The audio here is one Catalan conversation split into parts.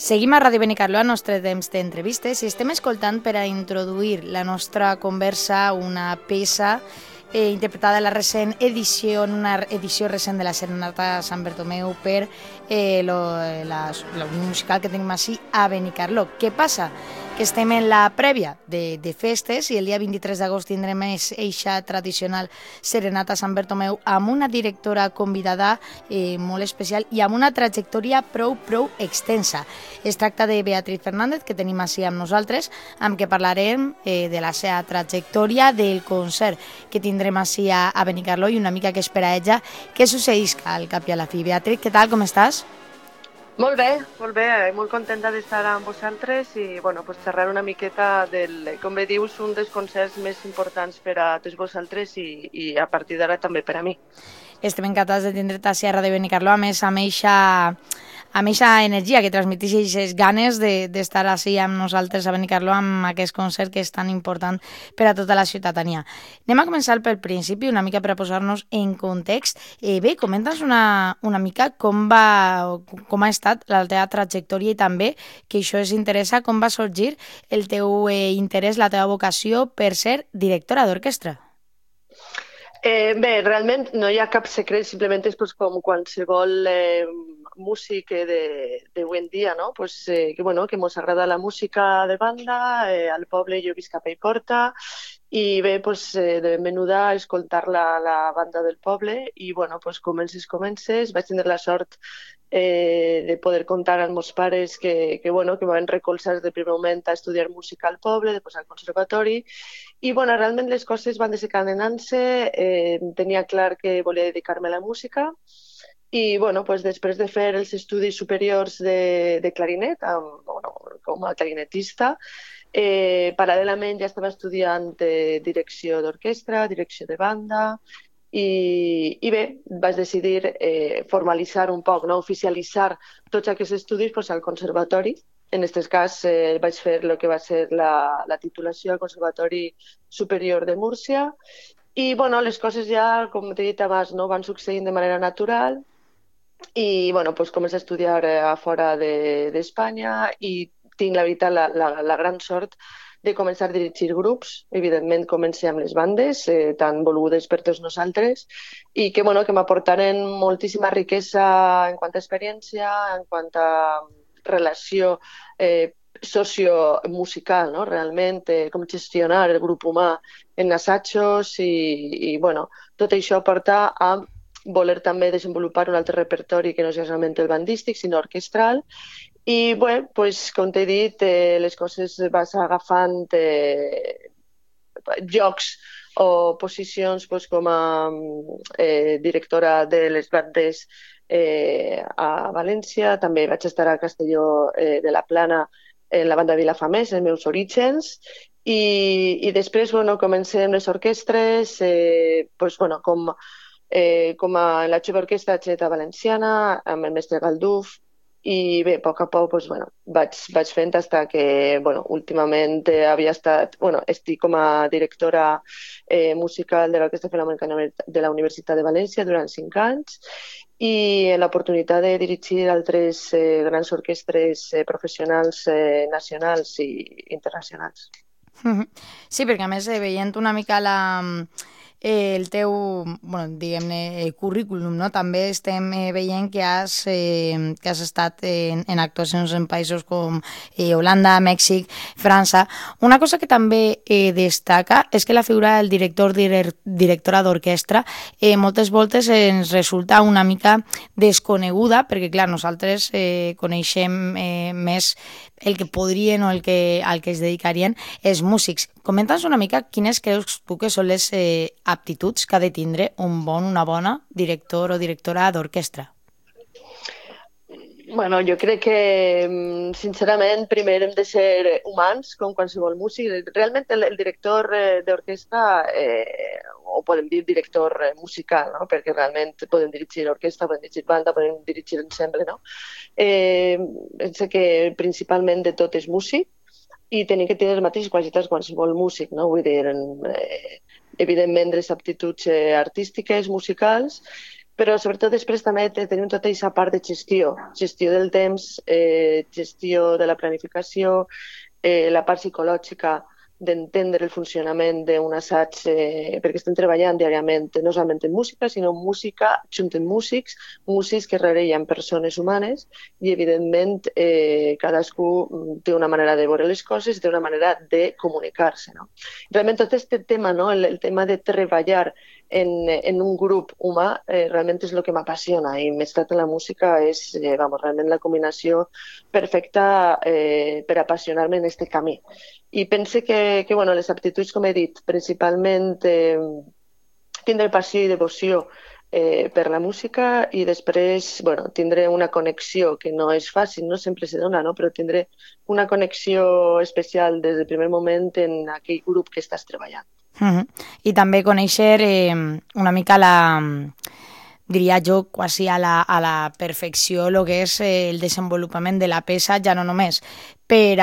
Seguim a Ràdio Benicarló al nostre temps d'entrevistes i estem escoltant per a introduir la nostra conversa una peça interpretada en la recent edició, en una edició recent de la Serenata Sant Bertomeu per la musical que tenim així a Benicarló. Què passa? Que estem en la prèvia de festes i el dia 23 d'agost tindrem eixa tradicional Serenata Sant Bertomeu amb una directora convidada molt especial i amb una trajectòria prou extensa. Es tracta de Beatriz Fernández, que tenim així amb nosaltres, amb què parlarem de la seva trajectòria, del concert que tindrem així a Benicarló i una mica què espera ella, què succeeix al cap i a la fi. Beatriz, què tal, com estàs? Molt bé, molt contenta d'estar amb vosaltres i pues xerrar una miqueta del, com bé dius, un dels concerts més importants per a tots vosaltres i a partir d'ara també per a mi. Estem encantats de tindre-te a Ràdio Benicarló, a més amb eixa energia que transmeteix aquestes ganes d'estar així amb nosaltres a Benicarló amb aquest concert que és tan important per a tota la ciutadania. Anem a començar pel principi, una mica per a posar-nos en context. Bé, comenta'ns una mica com ha estat la teva trajectòria i també, que això ens interessa, com va sorgir el teu interès, la teva vocació per ser directora d'orquestra. Bé, realment no hi ha cap secret, simplement és com qualsevol músic d'avui en dia, no? Que mos agrada la música de banda, al poble jo visc a Paiporta i bé, de menuda escoltar la banda del poble i comences, vaig tenir la sort de poder comptar amb meus pares que me van recolzar des del primer moment a estudiar música al poble, després al conservatori i realment les coses van desencadenant-se, tenia clar que volia dedicar-me a la música i després de fer els estudis superiors de clarinet, com a clarinetista, paral·lelament ja estava estudiant direcció d'orquestra, direcció de banda i bé, vaig decidir formalitzar un poc, oficialitzar tots aquests estudis al conservatori. En aquest cas vaig fer el que va ser la titulació al Conservatori Superior de Múrcia i les coses ja, com t'he dit abans, van succeint de manera natural i començo a estudiar a fora d'Espanya i tinc, la veritat, la gran sort de començar a dirigir grups. Evidentment comencé amb les bandes, tan volgudes per tots nosaltres i que m'aportaren moltíssima riquesa en quant a experiència, en quant a relació sociomusical, no? Realment, com gestionar el grup humà en assajos i tot això porta a voler també desenvolupar un altre repertori que no és solament el bandístic, sinó orquestral. I, com t'he dit, les coses vas agafant llocs o posicions com a directora de les bandes a València, també vaig estar a Castelló de la Plana en la banda Vilafamés, els meus orígens, i després comencem les orquestres, com a la Jove Orquestra Xeta Valenciana, amb el mestre Galduf, i bé, a poc a poc vaig fent fins que últimament estic com a directora musical de l'Orquestra Filharmònica de la Universitat de València durant 5 anys i l'oportunitat de dirigir altres grans orquestres professionals nacionals i internacionals. Sí, perquè a més veient una mica el teu, diguem-ne, currículum, no? També estem veient que has estat en actuacions en països com Holanda, Mèxic, França. Una cosa que també destaca és que la figura del directora d'orquestra moltes voltes ens resulta una mica desconeguda, perquè clar, nosaltres coneixem més el que podrien o al que es dedicarien els músics. Comenta'ns una mica quines creus tu que són les aptituds que ha de tindre una bona director o directora d'orquestra? Jo crec que, sincerament, primer hem de ser humans, com qualsevol músic. Realment, el director d'orquestra, o podem dir director musical, no? Perquè realment podem dirigir orquestra, podem dirigir banda, podem dirigir ensemble, no? Penso que principalment de tot és músic i tenir que tenir les mateixes qualitats qualsevol músic, no? Vull dir, evidentment, les aptituds artístiques, musicals, però sobretot després també tenim tota aquesta part de gestió del temps, gestió de la planificació, la part psicològica d'entendre el funcionament d'un assaig, perquè estem treballant diàriament no solament en música, sinó en música junt amb músics que darrere hi ha persones humanes i, evidentment, cadascú té una manera de veure les coses i té una manera de comunicar-se. No? Realment tot aquest tema, no? el tema de treballar en un grup humà realment és el que m'apassiona i més estat en la música és realment la combinació perfecta per apassionar-me en aquest camí. I pense que bueno, les aptituds, com he dit, principalment tindre passió i devoció per la música i després bueno, tindre una connexió que no és fàcil, no sempre se dona, no? Però tindre una connexió especial des del primer moment en aquell grup que estàs treballant. I també conèixer una mica diria jo, quasi a la perfecció el que és el desenvolupament de la peça, ja no només per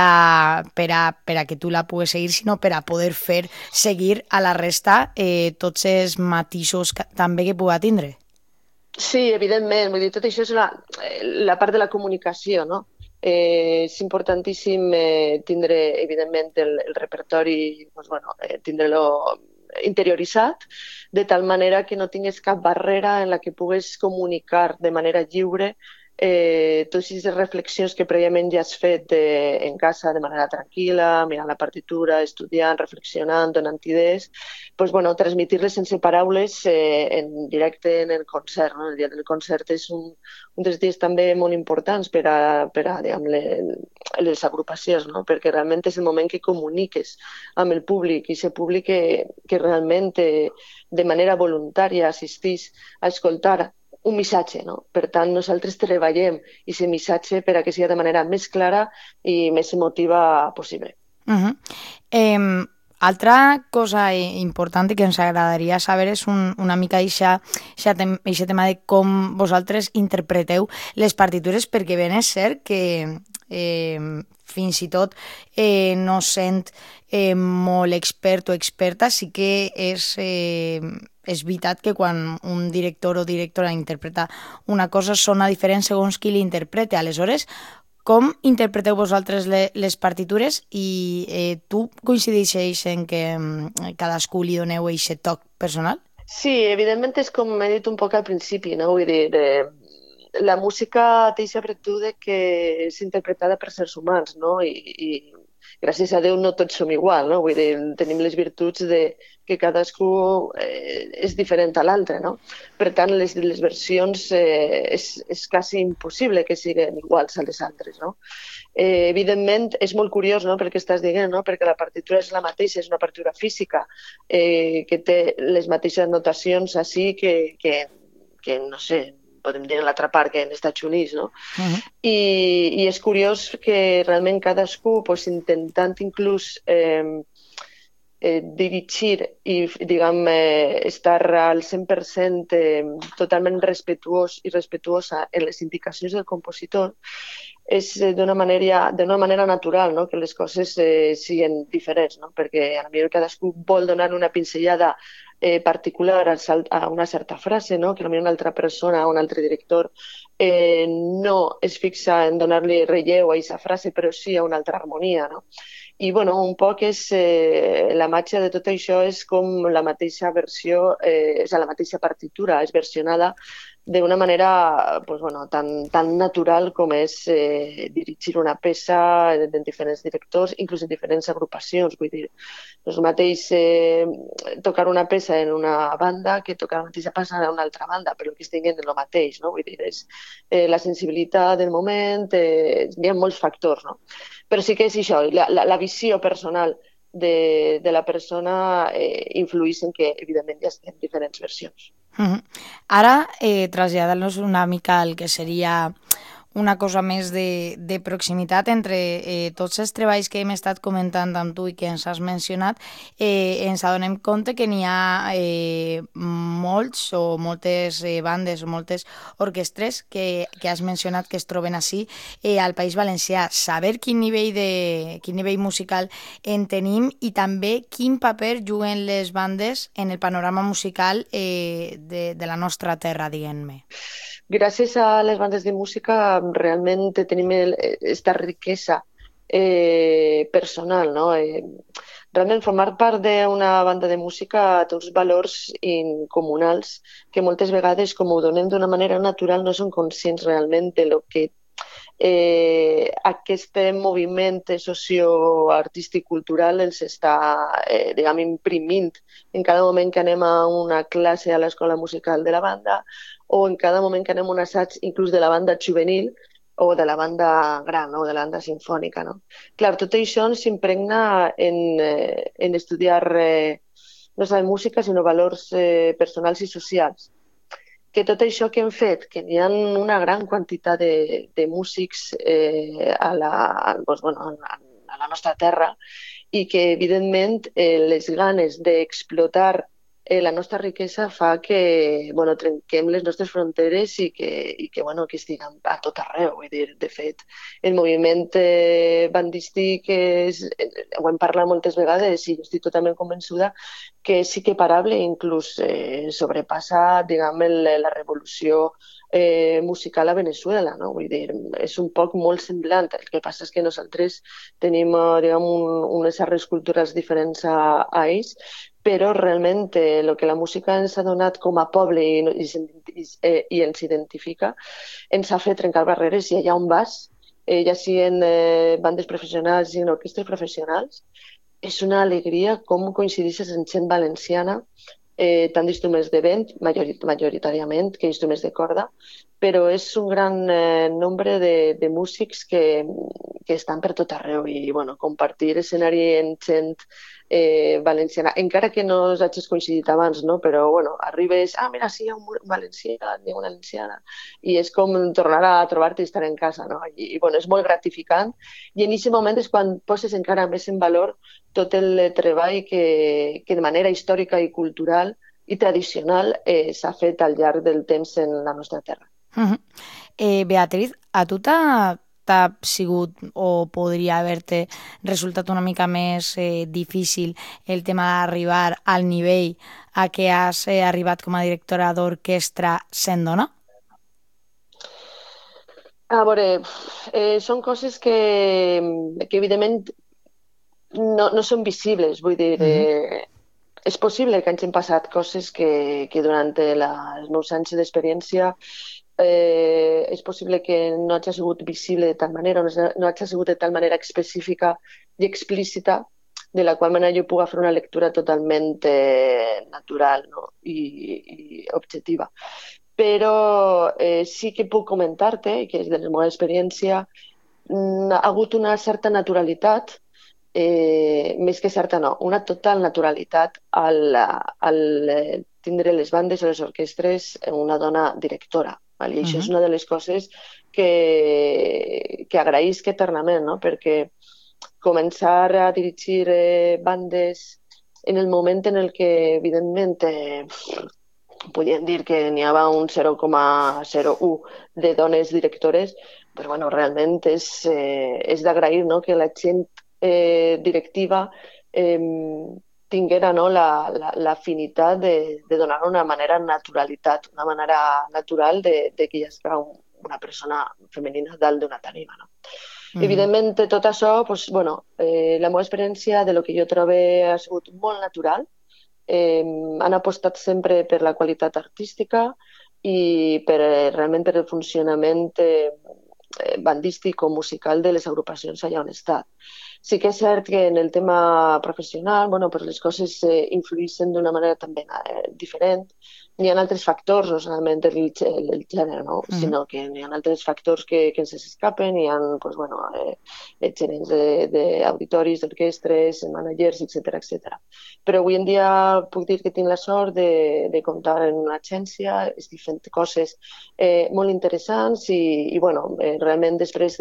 a que tu la puguis seguir, sinó per a poder fer seguir a la resta tots els matisos també que pugui tindre. Sí, evidentment, vull dir, tot això és la part de la comunicació, no? És importantíssim tindre, evidentment, el repertori, doncs, bueno, tindre-lo interioritzat, de tal manera que no tinguis cap barrera en la que puguis comunicar de manera lliure totes aquestes reflexions que prèviament ja has fet en casa de manera tranquil·la, mirant la partitura, estudiant, reflexionant, donant idees, doncs, bueno, transmitir-les sense paraules en directe en el concert. No? El dia del concert és un dels dies també molt importants per a diguem, les agrupacions, no? Perquè realment és el moment que comuniques amb el públic i aquest públic que realment de manera voluntària assistís a escoltar un missatge, no? Per tant, nosaltres treballem aquest missatge per a que sigui de manera més clara i més emotiva possible. Altra cosa important que ens agradaria saber és una mica aquest tema de com vosaltres interpreteu les partitures, perquè ben és cert que fins i tot no sent molt expert o experta, sí que és veritat que quan un director o directora interpreta una cosa sona diferent segons qui l'interpreta. Aleshores, com interpreteu vosaltres les partitures i tu coincideixes en que cadascú li doneu aquest toc personal? Sí, evidentment és com he dit un poc al principi, no? Vull dir, la música té aquesta virtut que és interpretada per sers humans, no? I gràcies a Déu no tots som igual, no? Vull dir, tenim les virtuts de que cadascú és diferent a l'altre, no? Per tant, les versions és quasi impossible que siguin iguals a les altres, no? Evidentment, és molt curiós, no?, perquè estàs dient, no?, perquè la partitura és la mateixa, és una partitura física que té les mateixes notacions així que no sé, podem dir en l'altra part que en Estats Units, no? I és curiós que realment cadascú, pues, intentant inclús dirigir i, diguem, estar al 100% totalment respetuós i respetuosa en les indicacions del compositor, és d'una manera natural, no?, que les coses siguin diferents, no? Perquè potser cadascú vol donar una pinzellada particular a una certa frase, no?, que potser una altra persona o un altre director no es fixa en donar-li relleu a aquesta frase, però sí a una altra harmonia, no? I, bueno, un poc és la màgia de tot això és com la mateixa versió, la mateixa partitura és versionada d'una manera pues, bueno, tan natural com és dirigir una peça en diferents directors, inclús en diferents agrupacions. Vull dir, no és el mateix tocar una peça en una banda que tocar la mateixa peça en una altra banda, però que estiguin en el mateix, no? Vull dir, és la sensibilitat del moment, hi ha molts factors, no? Però sí que és això, la visió personal de la persona influeix en que, evidentment, hi ha diferents versions. Ara, traslladant-nos una mica al que seria una cosa més de proximitat entre tots els treballs que hem estat comentant amb tu i que ens has mencionat, ens adonem compte que n'hi ha molts o moltes bandes o moltes orquestres que has mencionat que es troben així al País Valencià. Saber quin nivell musical en tenim i també quin paper juguen les bandes en el panorama musical de la nostra terra, diguem-ne. Gràcies a les bandes de música realment tenim esta riquesa personal, no? Realment formar part d'una banda de música té uns valors incomunals que moltes vegades, com ho donem d'una manera natural, no són conscients realment de lo que aquest moviment socioartístic cultural els està imprimint en cada moment que anem a una classe a l'escola musical de la banda o en cada moment que anem a un assaig inclús de la banda juvenil o de la banda gran, no? O de la banda sinfònica. No? Clar, tot això s'impregna en estudiar no només música, sinó valors personals i socials. Que tot això que hem fet, que n'hi ha una gran quantitat de músics a la nostra terra i que, evidentment, les ganes d'explotar la nostra riquesa fa que trenquem les nostres fronteres i que estiguem a tot arreu. Vull dir, de fet, el moviment bandístic ho hem parlat moltes vegades i jo estic totalment convençuda que és equiparable i inclús sobrepassa la revolució musical a Venezuela, no? Vull dir, és un poc molt semblant. El que passa és que nosaltres tenim unes arrels culturals diferents a ells, però realment el que la música ens ha donat com a poble i ens identifica ens ha fet trencar barreres i allà on vas, ja siguin bandes professionals i orquestres professionals, és una alegria com coincideixes en gent valenciana, tant d'instruments de vent, majoritàriament, que instruments de corda, però és un gran nombre de músics que estan per tot arreu i compartir escenari en gent valenciana, encara que no us hagis coincidit abans, no? Però arribes, mira, sí, hi ha un valencià, hi ha una valenciana, i és com tornar a trobar-te i estar en casa, no? I és molt gratificant, i en aquest moment és quan poses encara més en valor tot el treball que de manera històrica i cultural i tradicional s'ha fet al llarg del temps en la nostra terra. Beatriz, a tu t'ha sigut o podria haver-te resultat una mica més difícil el tema d'arribar al nivell a què has arribat com a directora d'orquestra sent dona? A veure, són coses que evidentment no són visibles, vull dir, és possible que hagin passat coses que durant els meus anys d'experiència és possible que no hagi sigut visible de tal manera, no hagi sigut de tal manera específica i explícita, de la qual manera jo puc fer una lectura totalment natural, no? I objectiva. Però sí que puc comentar-te, que és de la meva experiència, ha hagut una certa naturalitat, més que certa no, una total naturalitat al tindre les bandes o les orquestres una dona directora. I això és una de les coses que agraïsc eternament, no? Perquè començar a dirigir bandes en el moment en el que, evidentment, podien dir que n'hi havia un 0,01 de dones directores, però realment és d'agrair, no? Que la gent directiva tinguera, no? l'afinitat de donar una manera naturalitat, una manera natural de que hi ha una persona femenina dalt d'una tarima. No? Evidentment, tot això, la meva experiència de lo que jo trobo ha sigut molt natural. Han apostat sempre per la qualitat artística i realment per el funcionament bandístic o musical de les agrupacions allà on he estat. Sí que és cert que en el tema professional, bueno, pues les coses influïssin d'una manera també diferent. N'hi ha altres factors, no solament el gènere, no? Mm. Sinó que n'hi ha altres factors que ens escapen. Hi ha, pues, bueno, gerents d'auditoris, d'orquestres, managers, etc etc. Però avui en dia puc dir que tinc la sort de comptar en una agència, estic fent coses molt interessants i bueno, realment després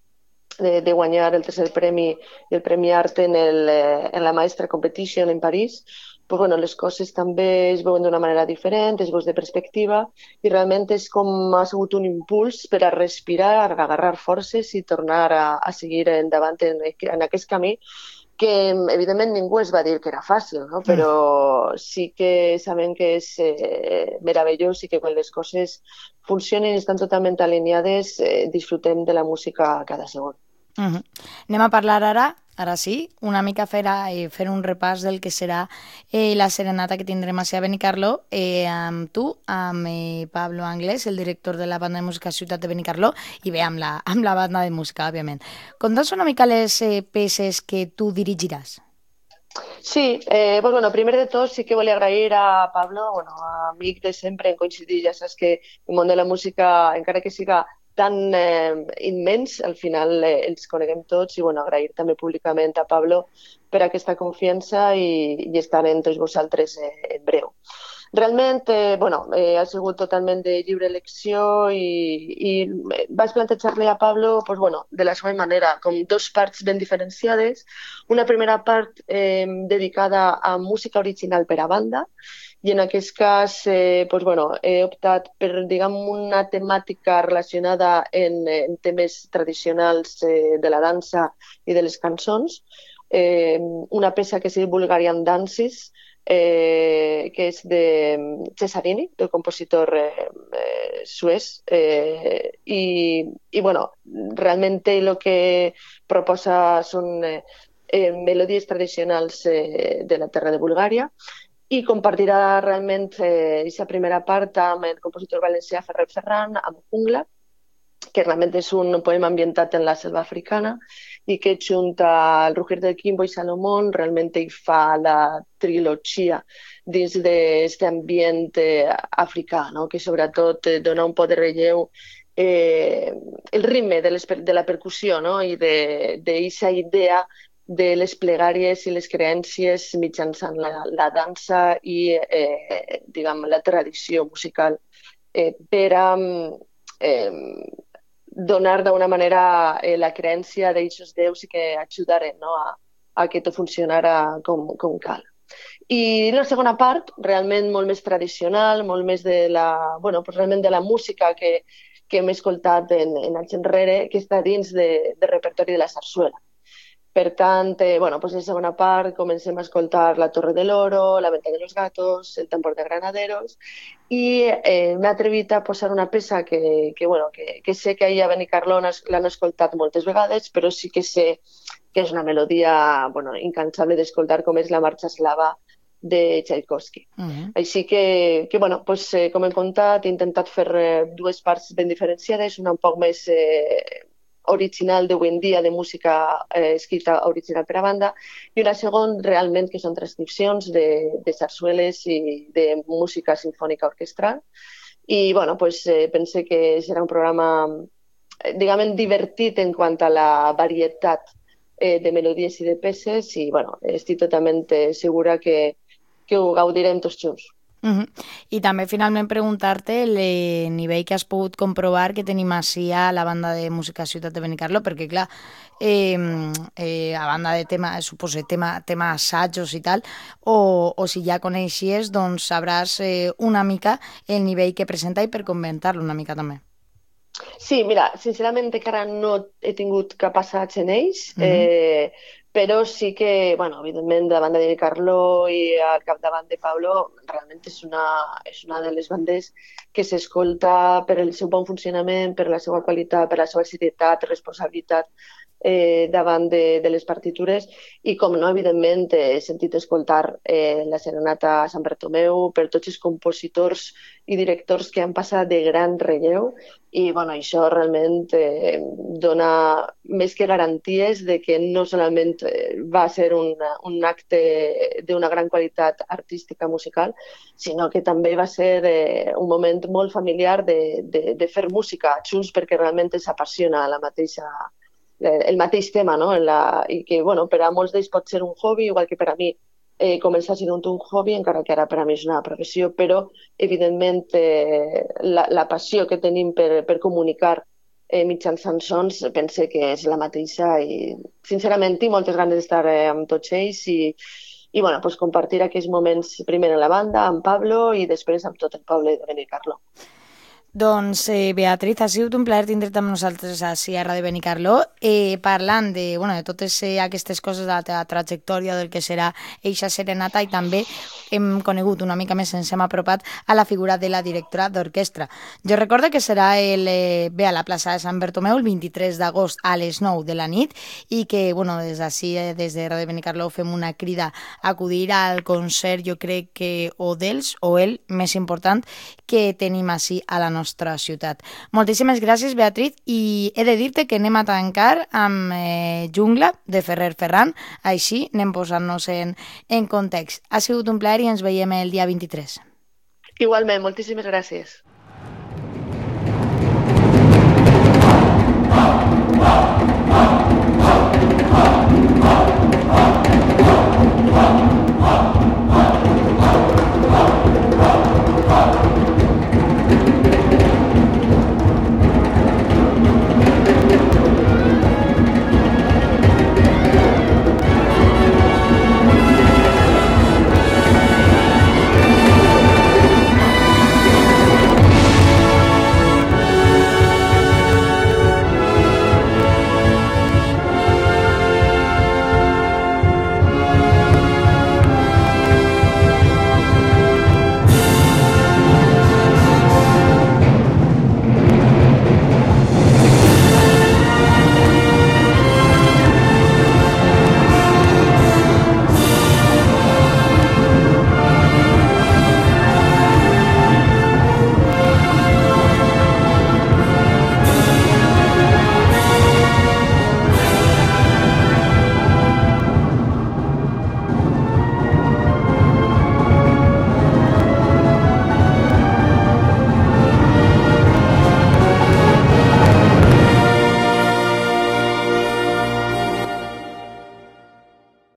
de guanyar el tercer premi i el Premi Art en la Maestra Competition en París, pues bueno, les coses també es veuen d'una manera diferent, es veus de perspectiva i realment és com ha sigut un impuls per a respirar, a agarrar forces i tornar a seguir endavant en aquest camí que evidentment ningú es va dir que era fàcil, no? Mm. Però sí que sabem que és meravellós i que quan les coses funcionen i estan totalment alineades disfrutem de la música cada segon. Anem a parlar ara sí, una mica fer un repàs del que serà la serenata que tindrem a Benicarló amb tu, amb Pablo Anglès, el director de la banda de música Ciutat de Benicarló, i bé, amb la banda de música, òbviament. Conta'ns una mica les peces que tu dirigiràs. Sí, pues bueno, primer de tot sí que volia agrair a Pablo, bueno, amic de sempre, en coincidir, ja saps que el món de la música, encara que siga tan immens, al final ens coneguem tots i bueno, agrair també públicament a Pablo per aquesta confiança i estar en tots vosaltres en breu. Realment, bueno, ha sigut totalment de lliure elecció i vaig plantejar-li a Pablo pues, bueno, de la següent manera, com dos parts ben diferenciades. Una primera part dedicada a música original per a banda, i en aquest cas pues, bueno, he optat per diguem, una temàtica relacionada en temes tradicionals de la dansa i de les cançons. Una peça que es diu Bulgarian Dances, que és de Cesarini, del compositor suez, i bueno, realment el que proposa són melodies tradicionals de la terra de Bulgària i compartirà realment aquesta primera part amb el compositor valencià Ferrer Ferran, amb Jungla, que realment és un poema ambientat en la selva africana i que junta el Rugir del Quimbo i Salomón realment hi fa la trilogia dins d'aquest ambient africà, no? Que sobretot dona un poc de relleu el ritme de la percussió, no? I d'aquesta idea de les plegàries i les creences mitjançant la dansa i diguem, la tradició musical per a donar d'una manera la creença d'aquests déus i que ajudaren, no, a que tot funcionara com cal. I la segona part, realment molt més tradicional, molt més de la, bueno, pues realment de la música que hem escoltat en anys enrere, que està dins de repertori de la sarsuela. Per tant, bueno, pues en segona part comencem a escoltar La Torre del Oro, La Venta de los Gatos, El Tambor de Granaderos i m'he atrevit a posar una peça bueno, que sé que ahir a Benicarló l'han escoltat moltes vegades, però sí que sé que és una melodia bueno, incansable d'escoltar, com és la Marxa Eslava de Tchaikovsky. Així que bueno, pues, com hem contat, he intentat fer dues parts ben diferenciades, una un poc més original d'avui en dia de música escrita original per a banda i una segona realment que són transcripcions de sarsueles i de música sinfònica orquestral i bueno, pues, pense que serà un programa diguem divertit en quant a la varietat de melodies i de peces i bueno, estic totalment segura que ho gaudirem tots junts. I també finalment preguntar-te el nivell que has pogut comprovar que tenim així a la banda de música Ciutat de Benicarló, perquè clar, a banda de tema assajos i tal, o si ja coneixies, doncs sabràs una mica el nivell que presenta i per comentar-lo una mica també. Sí, mira, sincerament encara no he tingut cap assaig en ells, però sí que, bueno, evidentment, davant de Carlo i al capdavant de Pablo, realment és una de les bandes que s'escolta per el seu bon funcionament, per la seva qualitat, per la seva serietat, responsabilitat, davant de les partitures i, com no, evidentment, he sentit escoltar la Serenata a Sant Bartomeu per tots els compositors i directors que han passat de gran relleu i bueno, això realment dona més que garanties de que no solament va ser un acte d'una gran qualitat artística musical, sinó que també va ser un moment molt familiar de fer música junts perquè realment s'apassiona el mateix tema, no? I que bueno, per a molts d'ells pot ser un hobby, igual que per a mi començar sent un hobby, encara que ara per a mi és una professió, però evidentment la passió que tenim per comunicar mitjançant sons pense que és la mateixa i sincerament tinc moltes ganes d'estar amb tots ells i bueno, pues compartir aquells moments primer en la banda, amb Pablo i després amb tot el poble de Benicarló. Doncs, Beatriz, ha sigut un plaer tindre't amb nosaltres així a Ràdio Benicarló, parlant de totes aquestes coses de la teva trajectòria, del que serà eixa serenata, i també hem conegut una mica més, ens hem apropat a la figura de la directora d'orquestra. Jo recordo que serà a la plaça de Sant Bartomeu el 23 d'agost a les 9 de la nit i que des d'ací, des de Ràdio Benicarló, fem una crida a acudir al concert, jo crec que el més important que tenim així a la nostra ciutat. Moltíssimes gràcies, Beatriz, i he de dir-te que anem a tancar amb Jungla de Ferrer Ferran, així anem posant-nos en context. Ha sigut un plaer i ens veiem el dia 23. Igualment, moltíssimes gràcies.